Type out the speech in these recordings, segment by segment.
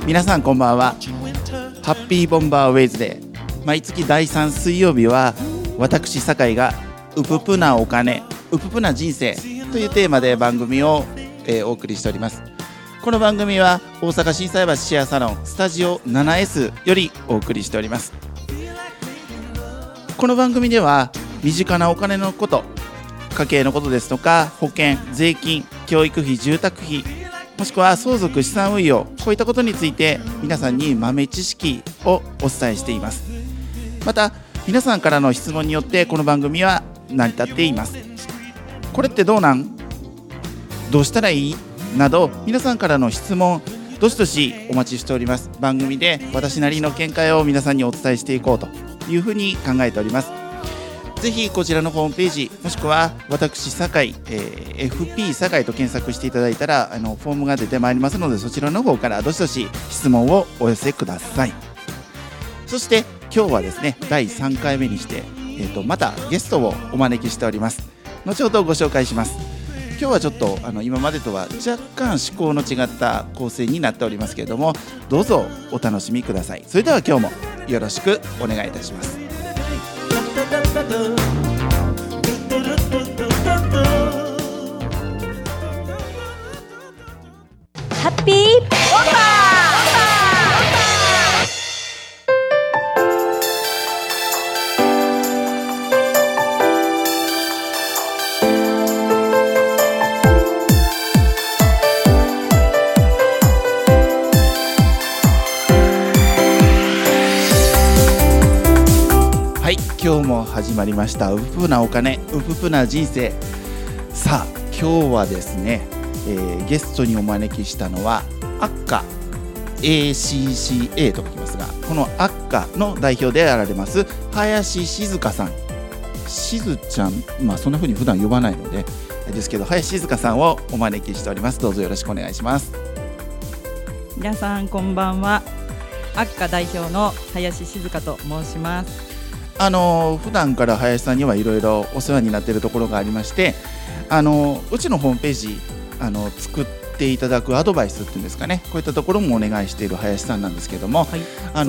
皆さんこんばんは。ハッピーボンバーウェイズデー、毎月第3水曜日は私酒井がウププなお金ウププな人生というテーマで番組を、お送りしております。この番組は大阪心斎橋シェアサロンスタジオ 7S よりお送りしております。この番組では身近なお金のこと、家計のことですとか、保険、税金、教育費、住宅費、もしくは相続、資産運用、こういったことについて皆さんに豆知識をお伝えしています。また皆さんからの質問によってこの番組は成り立っています。これってどうなん？どうしたらいい？など皆さんからの質問どしどしお待ちしております。番組で私なりの見解を皆さんにお伝えしていこうというふうに考えております。ぜひこちらのホームページ、もしくは私酒井、FP 酒井と検索していただいたらフォームが出てまいりますので、そちらの方からどしどし質問をお寄せください。そして今日はですね、第3回目にして、またゲストをお招きしております。後ほどご紹介します。今日はちょっと今までとは若干趣向の違った構成になっておりますけれども、どうぞお楽しみください。それでは今日もよろしくお願いいたします。 ハッピーボンバー。 今日も始まりましたウププなお金ウププな人生。さあ今日はですね、ゲストにお招きしたのはアッカ ACCA と書きますが、このアッカの代表であられます林静香さん、しずちゃん、そんな風に普段呼ばないのでですけど、林静香さんをお招きしております。どうぞよろしくお願いします。 皆さんこんばんは。アッカ代表の林静香と申します。 普段から林さんにはいろいろお世話になっているところがありまして、うちのホームページ作っていただくアドバイスっていうんですかね、こういったところもお願いしている林さんなんですけども、 はい、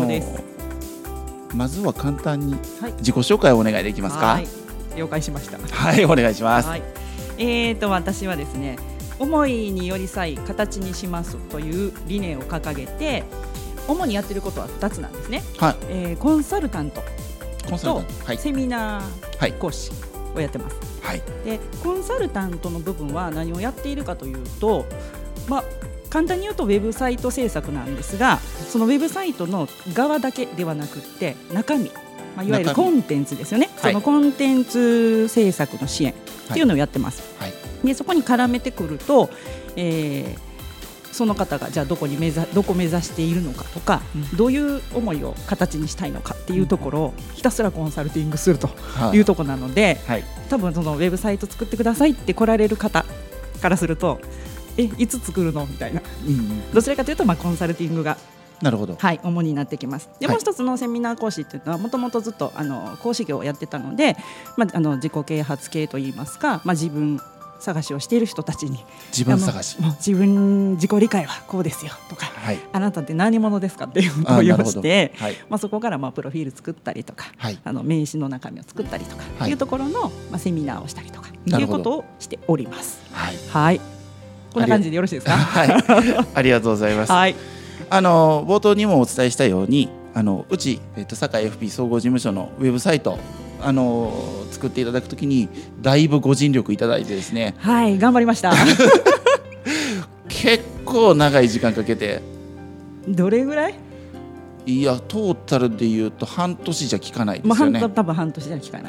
まずは簡単に自己紹介をお願いできますか？ はい、了解しました。 はい、お願いします。 はい、私はですね、思いに寄り添い形にしますという理念を掲げて、主にやっていることは2つなんですね。 はい、 コンサルタントとはい、 セミナー講師をやってます。 はい、 でコンサルタントの部分は何をやっているかというと、簡単に言うとウェブサイト制作なんですが、そのウェブサイトの側だけではなくって中身、いわゆるコンテンツですよね、 はい、 そのコンテンツ制作の支援っていうのをやってます。 はい、 でそこに絡めてくると、その方がじゃあどこ目指しているのかとか、どういう思いを形にしたいのかっていうところをひたすらコンサルティングするというところなので、はい、多分そのウェブサイト作ってくださいって来られる方からすると、いつ作るのみたいな、どちらかというとコンサルティングがなるほど、 はい、主になってきます。で、もう一つのセミナー講師っていうのはもともとずっと講師業をやってたので、自己啓発系といいますか、自分探しをしている人たちに自分探し、 自己理解はこうですよとか、はい、あなたって何者ですかっていう問いをして、はい、そこからプロフィール作ったりとか、はい、名刺の中身を作ったりとか、はい、いうところの、セミナーをしたりとかいうことをしております。はい、はい、こんな感じでよろしいですか？ はい、ありがとうございます。はい、冒頭にもお伝えしたようにうち、堺 FP 総合事務所のウェブサイト作っていただくときにだいぶご尽力いただいてですね、 はい、頑張りました結構長い時間かけて。 どれぐらい？ いやトータルでいうと半年じゃ効かないですよね。 多分半年じゃ効かない、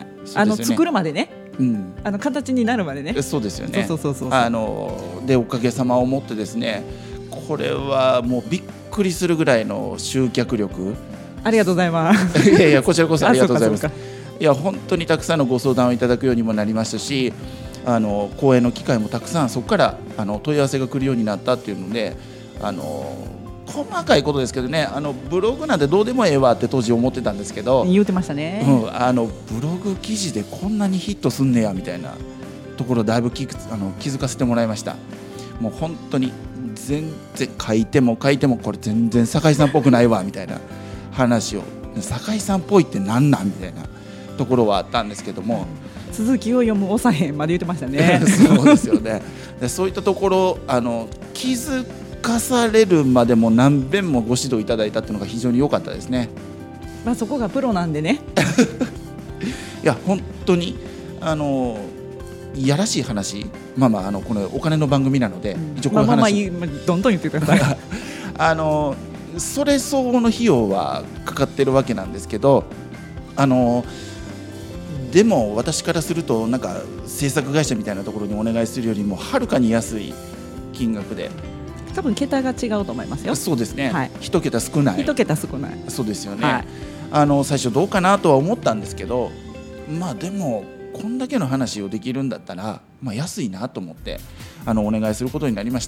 ね、作るまでね、形になるまでね。 そうですよね。 そうでおかげさまをもってですね、これはもうびっくりするぐらいの集客力。 ありがとうございます。 いやこちらこそありがとうございます。いや本当にたくさんのご相談をいただくようにもなりましたし、講演の機会もたくさんそこから問い合わせが来るようになったっていうので、細かいことですけどね、ブログなんてどうでもええわって当時思ってたんですけど、 言ってましたね、 ブログ記事でこんなにヒットすんねやみたいなところだいぶ気づかせてもらいました。もう本当に全然書いてもこれ全然酒井さんっぽくないわみたいな話を、酒井さんっぽいってなんなんみたいなところはあったんですけども、 続きを読むおさへんまで言ってましたねそうですよね。でそういったところ気づかされるまでも何遍もご指導いただいたっていうのが非常に良かったですね。 まあそこがプロなんでねいや本当にいやらしい話、このお金の番組なので、一応この話、 どんどん言ってくださいそれ相応の費用はかかってるわけなんですけど、でも私からするとなんか制作会社みたいなところにお願いするよりもはるかに安い金額で、 多分桁が違うと思いますよ。 そうですね、 はい、 1桁少ない、 1桁少ない、 そうですよね、 はい、 最初どうかなとは思ったんですけど、でもこんだけの話をできるんだったら、安いなと思ってお願いすることになりました。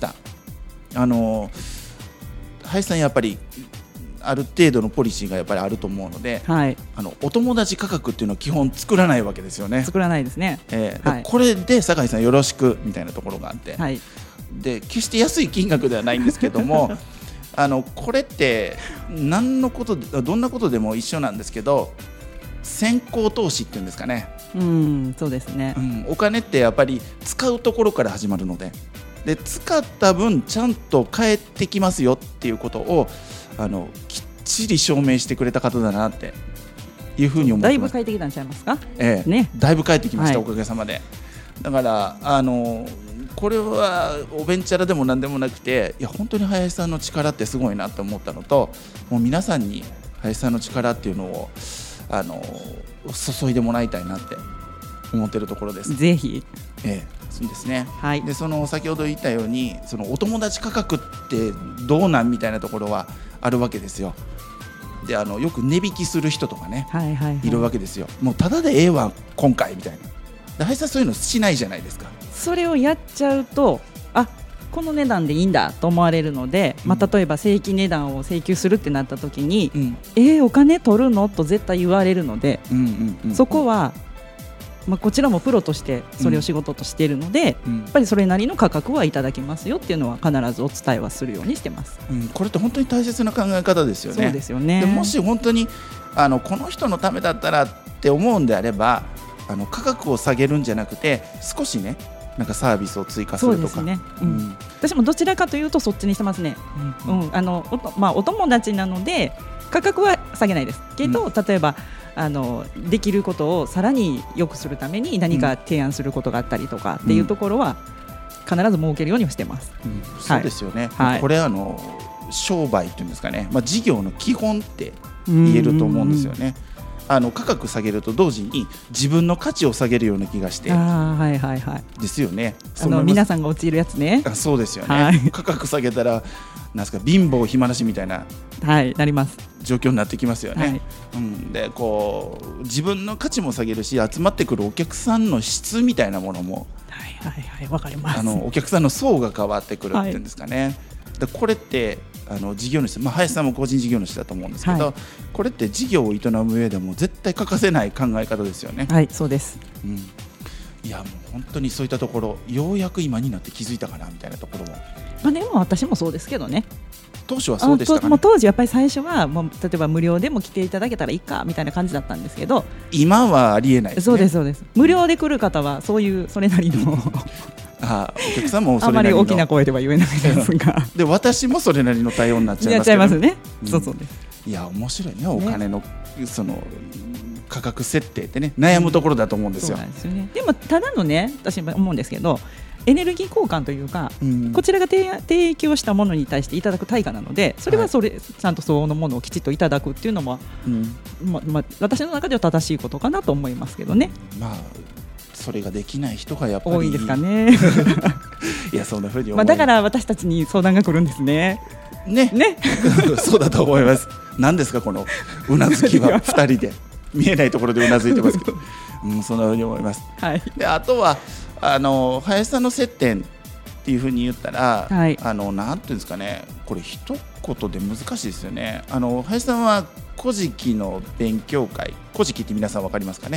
林さんやっぱりある程度のポリシーがやっぱりあると思うので、 はい、 お友達価格っていうのは基本作らないわけですよね。 作らないですね、 はい、これで酒井さんよろしくみたいなところがあって、 はい、 で決して安い金額ではないんですけどもこれってどんなことでも一緒なんですけど、先行投資っていうんですかね、 そうですね、 お金ってやっぱり使うところから始まるので、使った分ちゃんと返ってきますよっていうことをきっちり証明してくれた方だなっていうふうに思ってます。 だいぶ返ってきたんちゃいますか、 ね、だいぶ返ってきました、 はい、 おかげさまで。だからこれはおべんちゃらでもなんでもなくて、いや本当に林さんの力ってすごいなと思ったのと、もう皆さんに林さんの力っていうのを注いでもらいたいなって思ってるところです。 ぜひ、 そうですね、 はい、 で先ほど言ったようにお友達価格ってどうなんみたいなところはあるわけですよ。でよく値引きする人とかね、いるわけですよ。もうただでええわ今回みたいな。で林さんそういうのしないじゃないですか。 それをやっちゃうと、この値段でいいんだと思われるので、例えば正規値段を請求するってなった時に、お金取るのと絶対言われるので、そこはこちらもプロとしてそれを仕事としているので、やっぱりそれなりの価格はいただきますよっていうのは必ずお伝えはするようにしてます。 これって本当に大切な考え方ですよね。 そうですよね。 でもし本当にこの人のためだったらって思うんであれば、価格を下げるんじゃなくて少しね、なんかサービスを追加するとか。 そうですね、私もどちらかというとそっちにしてますね。お友達なので価格は下げないですけど、例えばできることをさらに良くするために何か提案することがあったりとかっていうところは必ず設けるようにはしてます。 そうですよね、これ商売っていうんですかね、事業の基本って言えると思うんですよね。価格下げると同時に自分の価値を下げるような気がして、ですよね。 皆さんが陥るやつね。 そうですよね、価格下げたらなんですか、貧乏暇なしみたいな、 なります状況になってきますよね。で自分の価値も下げるし、集まってくるお客さんの質みたいなものも、 わかります。 お客さんの層が変わってくるっていうんですかね。でこれって事業主、林さんも個人事業主だと思うんですけど、これって事業を営む上でも絶対欠かせない考え方ですよね。 そうです、 いやもう本当にそういったところ、ようやく今になって気づいたかなみたいなところも、 でも私もそうですけどね。 当初はそうでしたかね。 当時やっぱり最初はもう例えば無料でも来ていただけたらいいかみたいな感じだったんですけど、 今はありえないですね。 そうです。無料で来る方はそれなりのお客さんもそれなりの、 あまり大きな声では言えないですがで私もそれなりの対応になっちゃいますけど、 やっちゃいますね。そうです。 いや面白いね、お金の価格設定ってね、悩むところだと思うんですよ。 そうなんですよね。でもただのね、私も思うんですけど、エネルギー交換というか、こちらが提供したものに対していただく対価なので、それはちゃんとそのものをきちっといただくっていうのも、私の中では正しいことかなと思いますけどね。 それができない人がやっぱり多いですかねいやそんな風に思いだから私たちに相談が来るんですね。 そうだと思います。何ですかこのうなずきは2人で見えないところでうなずいてますけどそんな風に思います。であとは林さんの接点っていう風に言ったら、なんていうんですかね、これ一言で難しいですよね。林さんは古事記の勉強会、古事記って皆さん分かりますかね。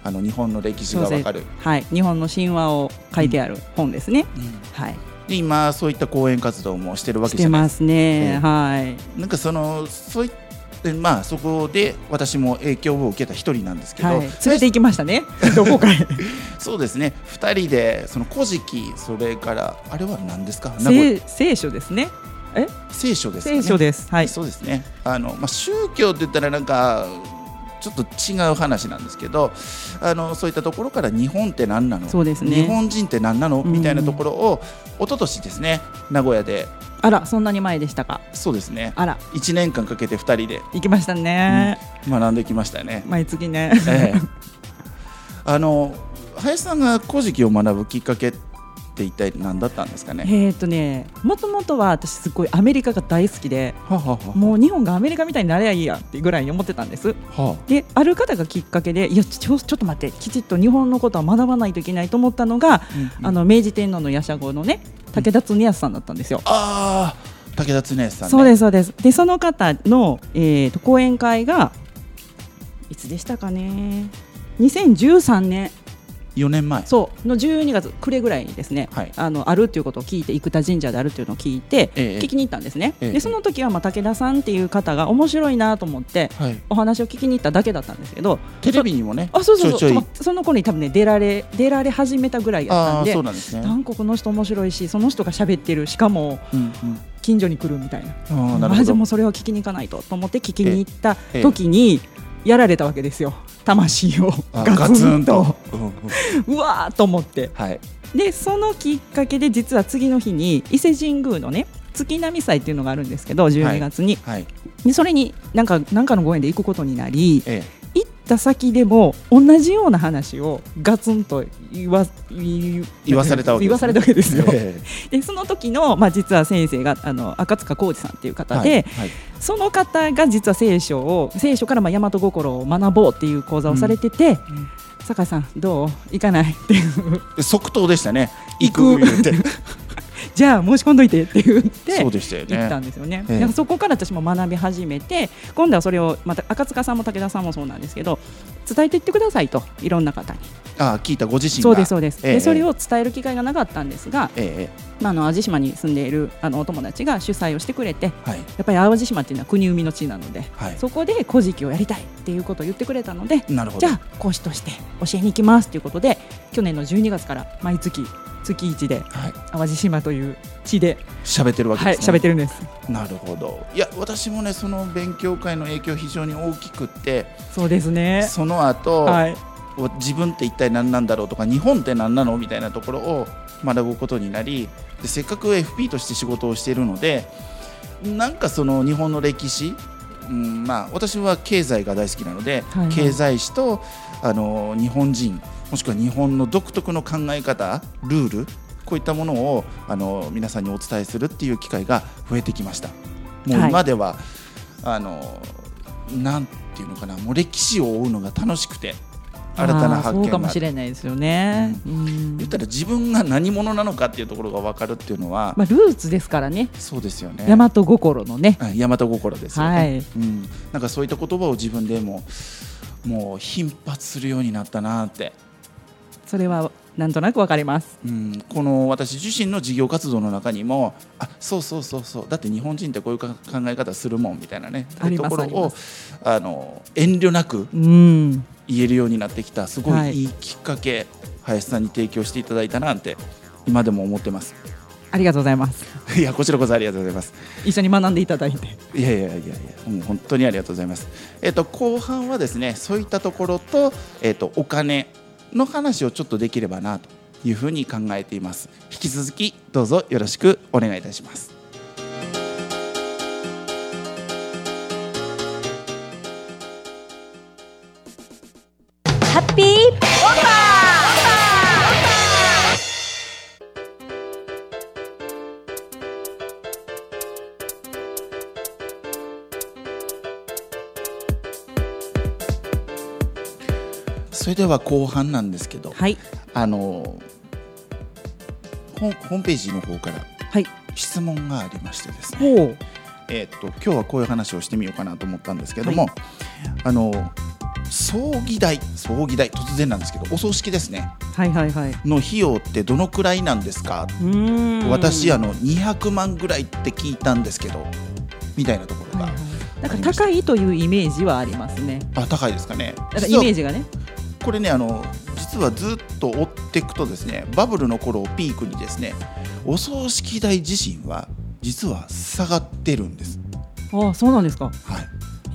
日本の歴史がわかる、 はい、日本の神話を書いてある本ですね、はい、 で今そういった講演活動もしてるわけじゃないですか。 してますね、はい。 なんかそういったそこで私も影響を受けた一人なんですけど、 はい、連れて行きましたねどこかへそうですね、2人で古事記、それからあれは何ですか、 聖書ですね。 聖書ですかね。 聖書です、はい、 そうですね。宗教って言ったらなんかちょっと違う話なんですけど、そういったところから日本って何なの、 そうですね、 日本人って何なのみたいなところを一昨年ですね、名古屋で。 あら、そんなに前でしたか。 そうですね、 あら、 1年間かけて2人で行きましたね、 学んできましたね、 毎月ね、 林さんが古事記を学ぶきっかけって一体何だったんですかね。 もともとは私すごいアメリカが大好きで、もう日本がアメリカみたいになればいいやってぐらいに思ってたんです、である方がきっかけで、いやちょっと待って、きちっと日本のことは学ばないといけないと思ったのが、明治天皇の夜叉号のね、武田恒康さんだったんですよ。 武田恒康さんね。 そうですそうです。でその方の、講演会がいつでしたかね、2013年 4年前そうの12月暮れぐらいにですね、あるっていうことを聞いて、生田神社であるっていうのを聞いて、聞きに行ったんですね、でその時は武田さんっていう方が面白いなと思って、お話を聞きに行っただけだったんですけど、 テレビにもね、 その頃に多分ね出られ始めたぐらいやったんで、 そうなんですね、 韓国の人面白いし、その人が喋ってる、しかも、近所に来るみたいな、じゃあもうそれを聞きに行かないと思って聞きに行った時にやられたわけですよ、魂をガツンとうわーと思って、でそのきっかけで実は次の日に伊勢神宮のね、月並祭っていうのがあるんですけど、12月に、でそれになんかのご縁で行くことになり、行った先でも同じような話をガツンと言わされたわけですよ、でその時の、実は先生が赤塚浩二さんっていう方で、その方が実は聖書から大和心を学ぼうっていう講座をされてて、酒井さんどう行かないっていう即答でしたね、行く言ってじゃあ申し込んどいてって言ってそうでしたよね、 行ったんですよね、そこから私も学び始めて、今度はそれをまた赤塚さんも武田さんもそうなんですけど、伝えていってくださいと、いろんな方に。 聞いたご自身が。 そうですそうです、でそれを伝える機会がなかったんですが、淡路島に住んでいるお友達が主催をしてくれて、やっぱり淡路島っていうのは国生みの地なので、そこで古事記をやりたいっていうことを言ってくれたので、じゃあ講師として教えに行きますということで、去年の12月から毎月1で、淡路島という地で喋ってるわけですね。 喋ってるんです。 なるほど。いや私もね、その勉強会の影響非常に大きくって、 そうですね、 その後、自分って一体何なんだろうとか、日本って何なのみたいなところを学ぶことになり、でせっかく FP として仕事をしているので、なんかその日本の歴史、私は経済が大好きなので、経済史と日本人、もしくは日本の独特の考え方、ルール、こういったものを皆さんにお伝えするっていう機会が増えてきました。もう今では、なんていうのかな、もう歴史を追うのが楽しくて、新たな発見がある。 そうかもしれないですよね、 言ったら自分が何者なのかっていうところが分かるっていうのは、 ルーツですからね。 そうですよね、 大和心のね、 大和心ですよね、なんかそういった言葉を自分でもう頻発するようになったなって。 それはなんとなくわかります、 この私自身の事業活動の中にも、そうだって日本人ってこういう考え方するもんみたいなね、ところを遠慮なく言えるようになってきた、すごいいいきっかけ、林さんに提供していただいたなって今でも思ってます。 ありがとうございます。 いや、こちらこそありがとうございます。 一緒に学んでいただいて。 いや、もう本当にありがとうございます。後半はですね、そういったところと、お金の話をちょっとできればなというふうに考えています。引き続きどうぞよろしくお願いいたします。 ハッピーボンバー。 それでは後半なんですけど、ホームページの方から質問がありましてですね、今日はこういう話をしてみようかなと思ったんですけども、 葬儀代突然なんですけどお葬式ですねはいはいはい。 の費用ってどのくらいなんですか。私200万ぐらいって聞いたんですけどみたいなところが、 なんか高いというイメージはありますね。 高いですかね。 なんかイメージがね。 これね実はずっと追っていくとですねバブルの頃をピークにですねお葬式代自身は実は下がってるんです。 ああそうなんですか。 はい、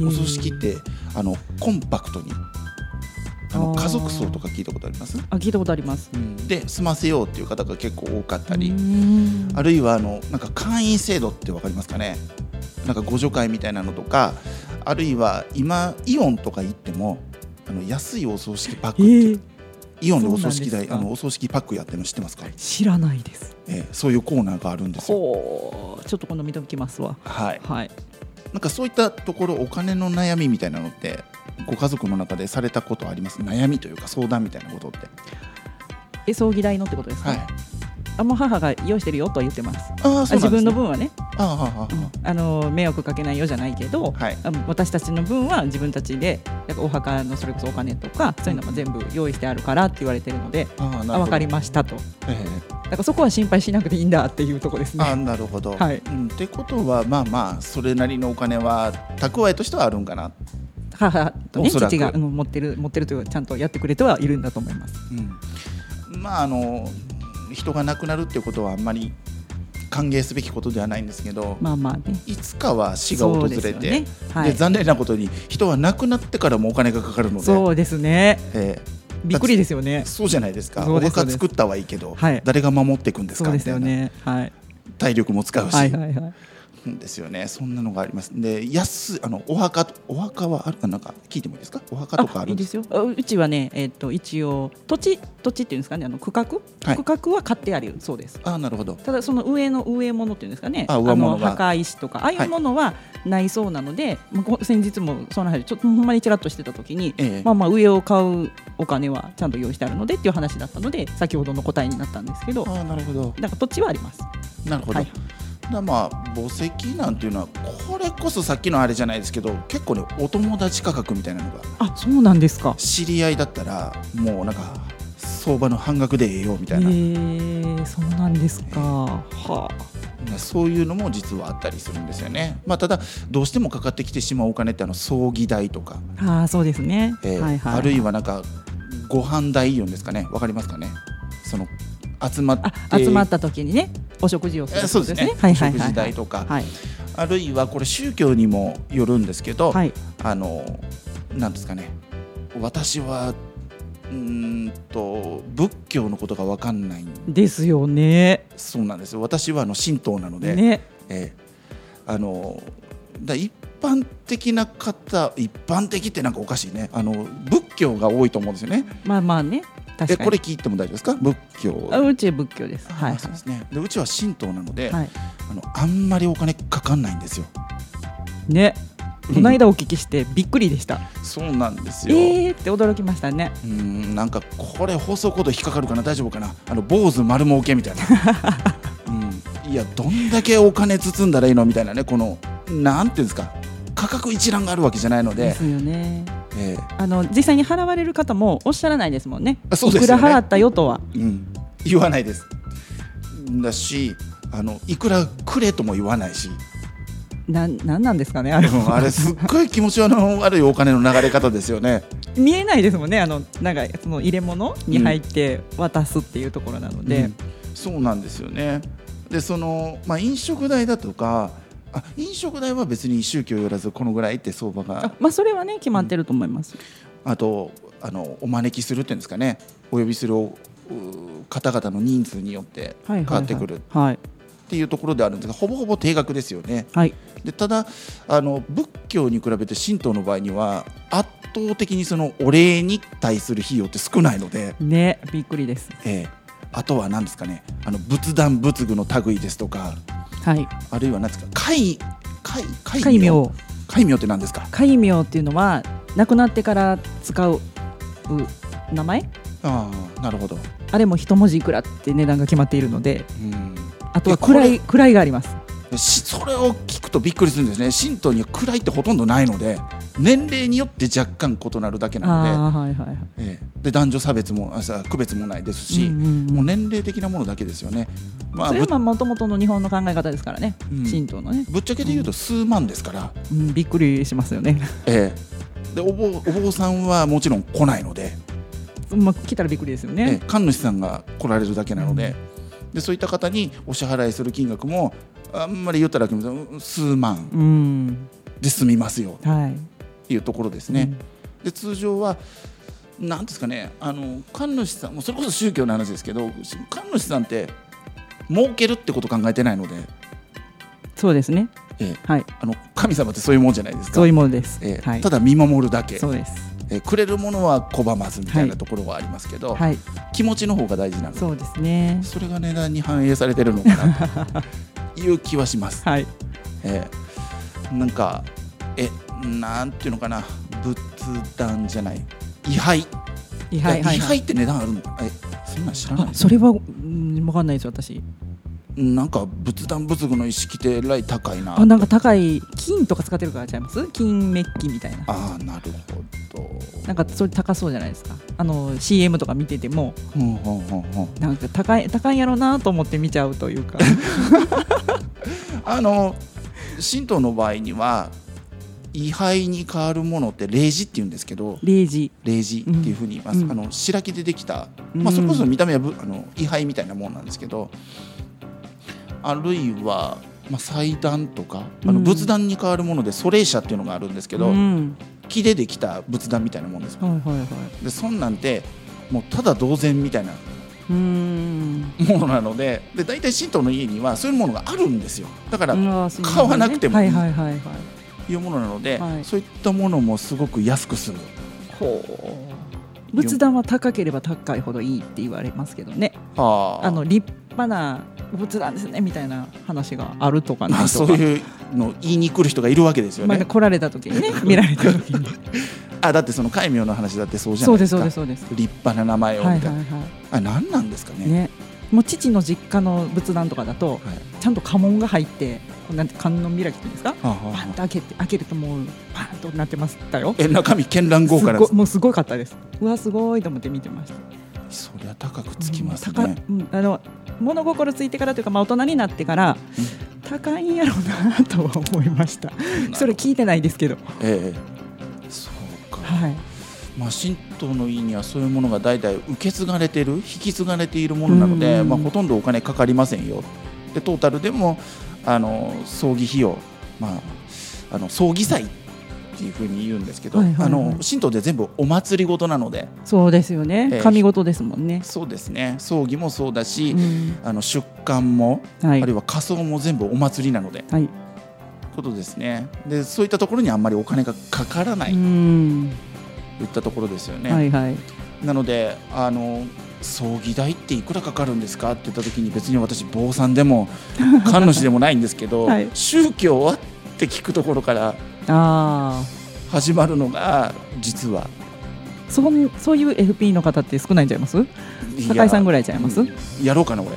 お葬式ってコンパクトに家族葬とか聞いたことあります？ 聞いたことあります。 で済ませようっていう方が結構多かったり、あるいはなんか会員制度って分かりますかね。なんか互助会みたいなのとか、あるいは今イオンとか行っても安いお葬式パックって、イオンでお葬式代お葬式パックやってるの知ってますか？ 知らないです。 そういうコーナーがあるんですよ。 ちょっと今度見ておきますわ。 はい、なんかそういったところお金の悩みみたいなのってご家族の中でされたことあります？悩みというか相談みたいなことって。 葬儀代のってことですか？もう母が用意してるよとは言ってます。自分の分はね、迷惑かけないよじゃないけど、私たちの分は自分たちでお墓のそれこそお金とかそういうのも全部用意してあるからって言われてるので、分かりましたと。だからそこは心配しなくていいんだっていうところですね。 なるほど。ってことはまあそれなりのお金は蓄えとしてはあるんかな。 母とね父が持ってるというちゃんとやってくれてはいるんだと思います。 まあ人が亡くなるっていうことはあんまり歓迎すべきことではないんですけど、いつかは死が訪れて、で残念なことに人は亡くなってからもお金がかかるので、 そうですね、びっくりですよね。 そうじゃないですか。お墓作ったはいいけど、誰が守っていくんですかみたいな、体力も使うし、ですよね。そんなのがあります。でお墓はあるかなんか聞いてもいいですか？お墓とかあるんですか？ いいですよ。うちはね、一応土地っていうんですかね、区画は買ってあるそうです。 なるほど。 ただその上物っていうんですかね、墓石とかああいうものはないそうなので、先日もその話ちょっとほんまにちらっとしてた時に、上を買うお金はちゃんと用意してあるのでっていう話だったので、先ほどの答えになったんですけど、 なるほど。 なんか土地はあります。 なるほど。墓石なんていうのはこれこそさっきのあれじゃないですけど、結構ねお友達価格みたいなのが。 そうなんですか。 知り合いだったらもうなんか相場の半額でええよみたいな。 そうなんですか。 そういうのも実はあったりするんですよね。ただどうしてもかかってきてしまうお金って葬儀代とか、 そうですね、 あるいはなんかご飯代いうんですかね、わかりますかね。その集まった時にねお食事をする。そうですね、お食事代とか、あるいはこれ宗教にもよるんですけど、なんですかね、私は仏教のことが分かんないんですよね。 そうなんですよ。私は神道なので、一般的な方、一般的ってなんかおかしいね、仏教が多いと思うんですよね。 ね、確かに。 これ聞いても大丈夫ですか？仏教。 うちは仏教です。 そうですね。でうちは神道なので、あんまりお金かかんないんですよね。この間お聞きしてびっくりでした。 そうなんですよ。 って驚きましたね。 なんかこれ放送コード引っかかるかな、大丈夫かな、坊主丸儲けみたいないやどんだけお金包んだらいいのみたいなね、このなんていうんですか、価格一覧があるわけじゃないので。 ですよね。実際に払われる方もおっしゃらないですもんね。 そうですよね。 いくら払ったよとは、 言わないです。だしいくらくれとも言わないし。 なんですかね、 あれすっごい気持ち悪いお金の流れ方ですよね。 見えないですもんね。なんかその入れ物に入って渡すっていうところなので、 そうなんですよね。で飲食代だとか、飲食代は別に宗教よらずこのぐらいって相場が、 それはね決まってると思います。 あとお招きするっていうんですかね、お呼びする方々の人数によって変わってくるっていうところであるんですが、ほぼほぼ定額ですよね。でただ仏教に比べて神道の場合には圧倒的にそのお礼に対する費用って少ないのでね、びっくりです。 あとは何ですかね、仏壇仏具の類ですとか、あるいは何ですか、戒名って何ですか？ 戒名っていうのは亡くなってから使う名前。 なるほど。 あれも一文字いくらって値段が決まっているので、あとは位があります。 それを聞くとびっくりするんですね。神道には位ってほとんどないので、 年齢によって若干異なるだけなので、 はいはいはい、 で男女差別も区別もないですし、もう年齢的なものだけですよね。 それはもともとの日本の考え方ですからね、神道のね。 ぶっちゃけで言うと数万ですから、 びっくりしますよね。 でお坊さんはもちろん来ないので、 来たらびっくりですよね。 神主さんが来られるだけなので、でそういった方にお支払いする金額もあんまり言ったら数万で済みますよっていうところですね。で通常はなんですかね、神主さんもそれこそ宗教の話ですけど、神主さんって儲けるってことを考えてないので。 そうですね、はい、 神様ってそういうもんじゃないですか。 そういうものです、 ただ見守るだけ。 そうです、 くれるものは拒まずみたいなところはありますけど、気持ちの方が大事なので、 そうですね、 それが値段に反映されてるのかなという気はします。なんかなんていうのかな、仏壇じゃない、位牌って値段あるのか、そんなん知らない。 それは分かんないです私。 なんか仏壇仏具の意識ってえらい高いな。 なんか高い金とか使ってるからちゃいます？金メッキみたいな。 なるほど。なんかそれ高そうじゃないですか。CM とか見てても、なんか高いやろうなと思って見ちゃうというか神道の場合には位牌に変わるものって霊示って言うんですけど、霊示っていうふうに言います。白木でできた、それこそ見た目は位牌みたいなものなんですけど、あるいは、祭壇とか仏壇に変わるもので祖霊社っていうのがあるんですけど、木でできた仏壇みたいなものです。でそんなんてもうただ同然みたいなものなので、大体神道の家にはそういうものがあるんですよ。だから買わなくてもいいいうものなので、そういったものもすごく安く済む。 仏壇は高ければ高いほどいいって言われますけどね。立派な仏壇ですねみたいな話があるとかないとか、 そういうの言いに来る人がいるわけですよね。 来られた時にね見られた時にだってその戒名の話だってそうじゃないですか。 そうです。 立派な名前をみたいな、何なんですかね。 もう父の実家の仏壇とかだと、ちゃんと家紋が入ってなんて観音開きっていうんですか、パンと開けるともうパンとなってましたよ。 中身絢爛豪華です。 もうすごかったです。うわすごいと思って見てました。 そりゃ高くつきますね。 物心ついてからというか、大人になってから、高いんやろうなとは思いました。それ聞いてないですけど。 そうか。神道の家にはそういうものが代々受け継がれている、引き継がれているものなので、ほとんどお金かかりませんよ。でトータルでも葬儀費用、葬儀祭っていうふうに言うんですけど、神道で全部お祭りごとなので。 そうですよね、神事ですもんね。 そうですね、葬儀もそうだし、出棺も、あるいは火葬も全部お祭りなので、ことですね。でそういったところにあんまりお金がかからないといったところですよね。なので葬儀代っていくらかかるんですかって言った時に、別に私坊さんでも神主でもないんですけど、宗教はって聞くところから始まるのが実はそういう FP の方って少ないんちゃいます？酒井さんぐらいちゃいます？ やろうかな俺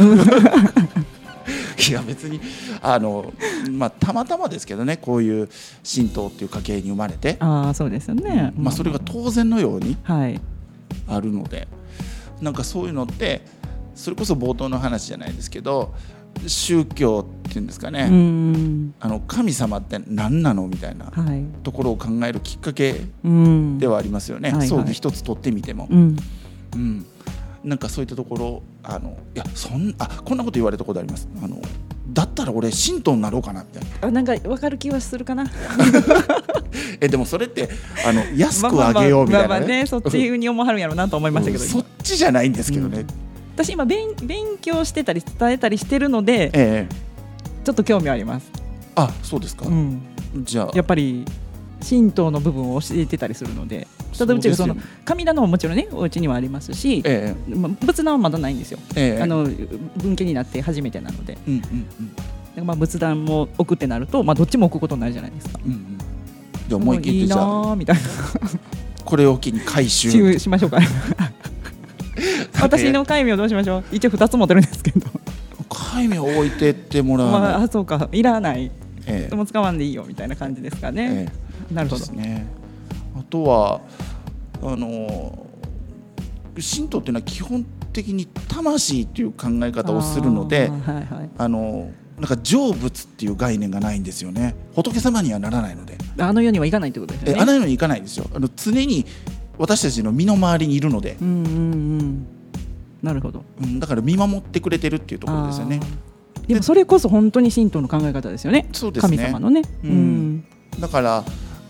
いや別にたまたまですけどね、こういう神道っていう家系に生まれて、 そうですよね、 それが当然のようにあるので、なんかそういうのってそれこそ冒頭の話じゃないですけど、宗教っていうんですかね、神様って何なのみたいなところを考えるきっかけではありますよね。葬儀一つ取ってみても、なんかそういったところいやこんなこと言われたことあります。だったら俺神道になろうかなみたいな。 なんか分かる気はするかなでもそれって安くあげようみたいなね、 そっちに思わはるんやろうなと思いましたけど、 そっちじゃないんですけどね。 私今勉強してたり伝えたりしてるので、ちょっと興味あります。 そうですか。じゃあやっぱり神道の部分を教えてたりするので、ただうちが神棚ももちろんねお家にはありますし、仏壇はまだないんですよ。分家になって初めてなので、仏壇も置くってなると、どっちも置くことになるじゃないですか。 じゃあ思い切っていいなみたいなこれを機に回収しましょうか私の戒名どうしましょう。一応2つ持ってるんですけど戒名置いてってもらわない、 そうか、いらない、もう使わんでいいよみたいな感じですかね。 なるほどですね。あとは神道っていうのは基本的に魂っていう考え方をするので、 はいはい、 なんか成仏っていう概念がないんですよね。仏様にはならないので、 あの世には行かないということですよね。 あの世に行かないんですよ。常に私たちの身の回りにいるので、 なるほど、 だから見守ってくれてるっていうところですよね。 でもそれこそ本当に神道の考え方ですよね。 そうですね、 神様のね、 だから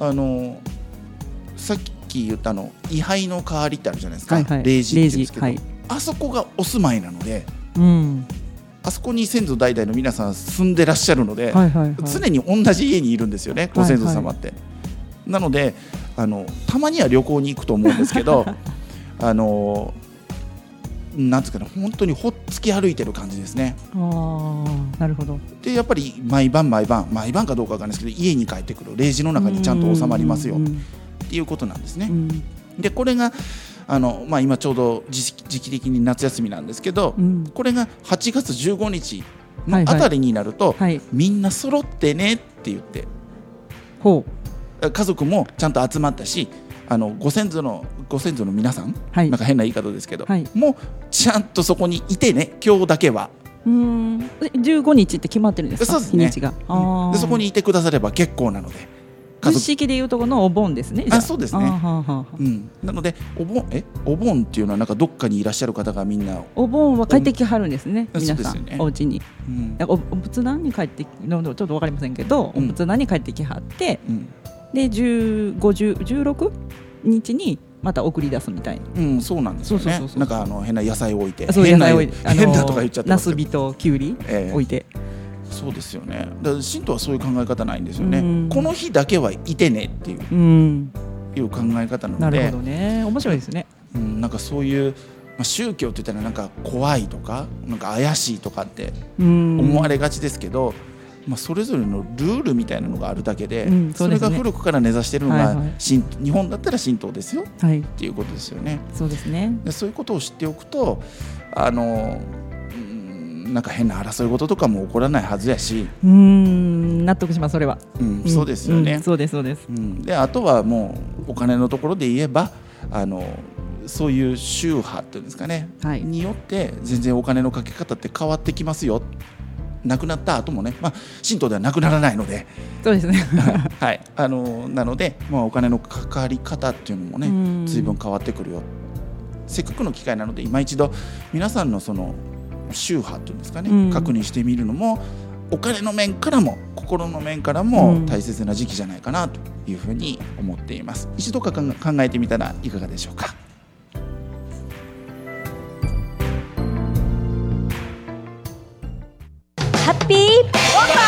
さっき言った位牌の代わりってあるじゃないですか、 はいはい、 霊寺って言うんですけど、 はい、 あそこがお住まいなので、あそこに先祖代々の皆さん住んでらっしゃるので、常に同じ家にいるんですよね、ご先祖様って、なのでたまには旅行に行くと思うんですけどなんですかね、本当にほっつき歩いてる感じですね。 なるほど。 でやっぱり毎晩かどうかわかんないですけど、家に帰ってくる、霊寺の中にちゃんと収まりますよっていうことなんですね。でこれが今ちょうど時期的に夏休みなんですけど、これが8月15日のあたりになると、みんな揃ってねって言って、家族もちゃんと集まったし、ご先祖の皆さん、なんか変な言い方ですけど、もうちゃんとそこにいてね、今日だけは。 15日って決まってるんですか？ そうですね。 日にちが。 でそこにいてくだされば結構なので。 仏式でいうとこのお盆ですね。 そうですね。なのでお盆っていうのはなんかどっかにいらっしゃる方がみんなお盆は帰ってきはるんですね。皆さんお家に。お仏壇に帰ってちょっと分かりませんけど、お仏壇に帰ってきはって、で16日にまた送り出すみたいな。 そうなんですよね。なんか変な野菜を置いて、 変なとか言っちゃってますけど、ナスビとキュウリ置いて。 そうですよね。だから神道はそういう考え方ないんですよね。この日だけはいてねっていう考え方なので。 なるほどね。面白いですね。 なんかそういう宗教って言ったらなんか怖いとかなんか怪しいとかって思われがちですけど、それぞれのルールみたいなのがあるだけで、それが古くから根ざしているのが日本だったら神道ですよっていうことですよね。 そうですね。 そういうことを知っておくとなんか変な争い事とかも起こらないはずやし、 納得します。それは、 そうですよね。 そうですそうです。 であとはもうお金のところで言えばそういう宗派っていうんですかね、によって全然お金のかけ方って変わってきますよ。亡くなった後もね、神道ではなくならないので、 そうですねはい、なので、お金のかかり方っていうのもね随分変わってくるよ。せっかくの機会なので今一度皆さんのその宗派っていうんですかね、確認してみるのもお金の面からも心の面からも大切な時期じゃないかなというふうに思っています。一度考えてみたらいかがでしょうか。 ハッピーボンバ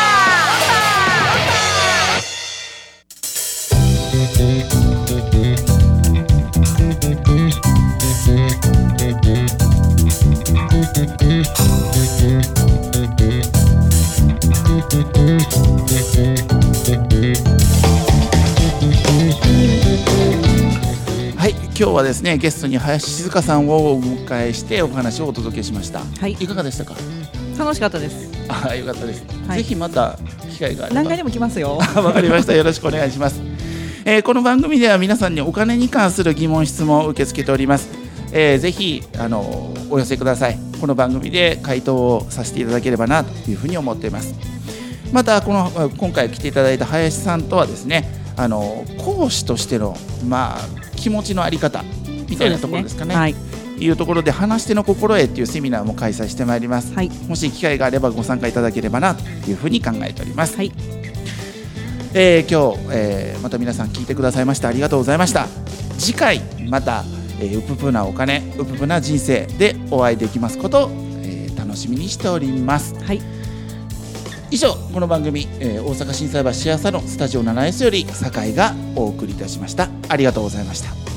はい、今日はですねゲストに林静香さんをお迎えしてお話をお届けしました。いかがでしたか？ 楽しかったです。 よかったです。ぜひまた機会があれば何回でも来ますよ。 わかりました。よろしくお願いします。この番組では皆さんにお金に関する疑問質問を受け付けております。ぜひお寄せください。この番組で回答をさせていただければなというふうに思っています。また今回来ていただいた林さんとはですね、講師としての気持ちのあり方みたいなところですかね。いうところで話し手の心得というセミナーも開催してまいります。もし機会があればご参加いただければなというふうに考えております。今日、また皆さん聞いてくださいましてありがとうございました。次回また、うぷぷなお金うぷぷな人生でお会いできますことを、楽しみにしております。以上この番組、大阪心斎橋シアサロンスタジオ 7S より酒井がお送りいたしました。ありがとうございました。